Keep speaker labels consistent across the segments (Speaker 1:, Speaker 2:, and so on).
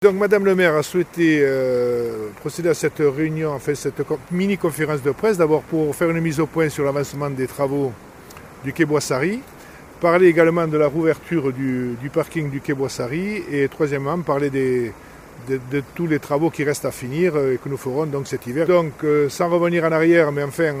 Speaker 1: Donc Madame le maire a souhaité procéder à cette réunion, cette mini-conférence de presse, d'abord pour faire une mise au point sur l'avancement des travaux du quai Boissary, parler également de la rouverture du parking du quai Boissary et troisièmement parler de tous les travaux qui restent à finir et que nous ferons donc cet hiver. Donc sans revenir en arrière, mais enfin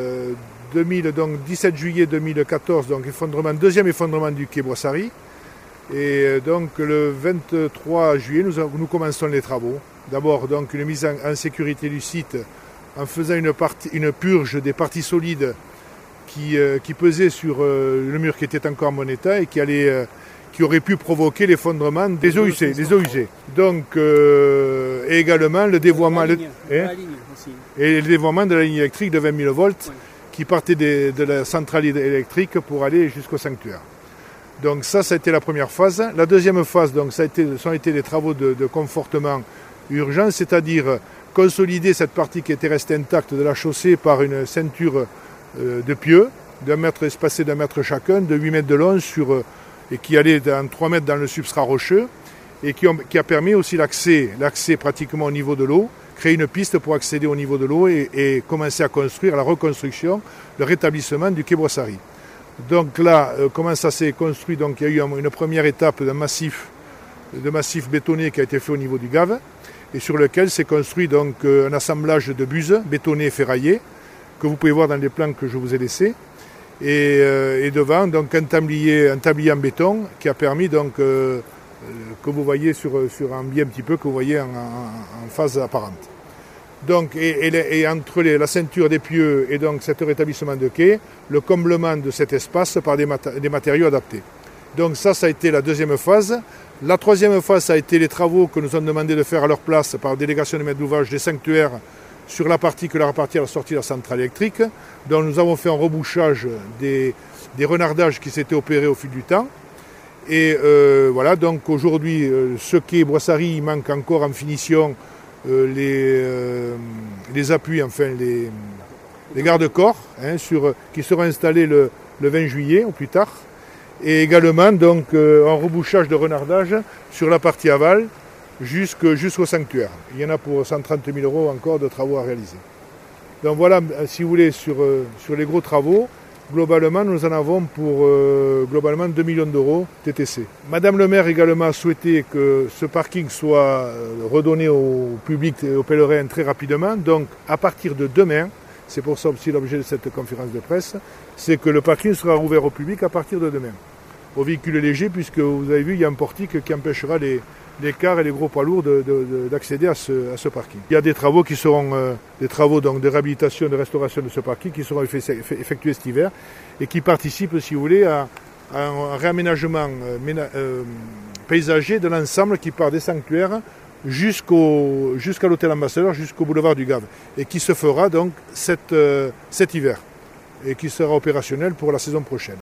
Speaker 1: 17 juillet 2014, donc deuxième effondrement du quai Boissary. Et donc le 23 juillet, nous commençons les travaux. D'abord donc une mise en sécurité du site en faisant une purge des parties solides qui pesaient sur le mur qui était encore en bon état et qui aurait pu provoquer l'effondrement des eaux usées. Donc et également le dévoiement, le dévoiement de la ligne électrique de 20 000 volts qui partait de la centrale électrique pour aller jusqu'au sanctuaire. Donc ça a été la première phase. La deuxième phase, donc, ça ont été les travaux de confortement urgent, c'est-à-dire consolider cette partie qui était restée intacte de la chaussée par une ceinture de pieux, espacée d'1 mètre chacun, de 8 mètres de long, et qui allait dans 3 mètres dans le substrat rocheux, et qui a permis aussi l'accès pratiquement au niveau de l'eau, créer une piste pour accéder au niveau de l'eau et commencer à construire la reconstruction, le rétablissement du quai Boissary. Donc là, comment ça s'est construit? Donc il y a eu une première étape de massif bétonné qui a été fait au niveau du Gave et sur lequel s'est construit donc un assemblage de buses bétonnées et ferraillées que vous pouvez voir dans les plans que je vous ai laissés et devant donc un tablier en béton qui a permis donc que vous voyez sur un biais un petit peu que vous voyez en phase apparente. Donc, et entre la ceinture des pieux et donc cet rétablissement de quai, le comblement de cet espace par des matériaux adaptés. Donc ça a été la deuxième phase. La troisième phase, ça a été les travaux que nous avons demandé de faire à leur place par délégation de maître d'ouvrage des sanctuaires sur la partie à la sortie de la centrale électrique. Donc nous avons fait un rebouchage des renardages qui s'étaient opérés au fil du temps. Et voilà, donc aujourd'hui, ce quai Boissary, il manque encore en finition les appuis, enfin les garde-corps qui seront installés le 20 juillet au plus tard. Et également donc un rebouchage de renardage sur la partie aval jusqu'au sanctuaire. Il y en a pour 130 000 € encore de travaux à réaliser. Donc voilà, si vous voulez, sur les gros travaux, globalement, nous en avons pour 2 millions d'euros TTC. Madame le maire également a souhaité que ce parking soit redonné au public et aux pèlerins très rapidement. Donc à partir de demain, c'est pour ça aussi l'objet de cette conférence de presse, c'est que le parking sera ouvert au public à partir de demain. Aux véhicules légers, puisque vous avez vu, il y a un portique qui empêchera les cars et les gros poids lourds d'accéder à ce parking. Il y a des travaux qui seront des travaux donc, de réhabilitation, de restauration de ce parking qui seront effectués cet hiver et qui participent, si vous voulez, à un réaménagement paysager de l'ensemble qui part des sanctuaires jusqu'à l'hôtel ambassadeur, jusqu'au boulevard du Gave et qui se fera donc cet hiver et qui sera opérationnel pour la saison prochaine.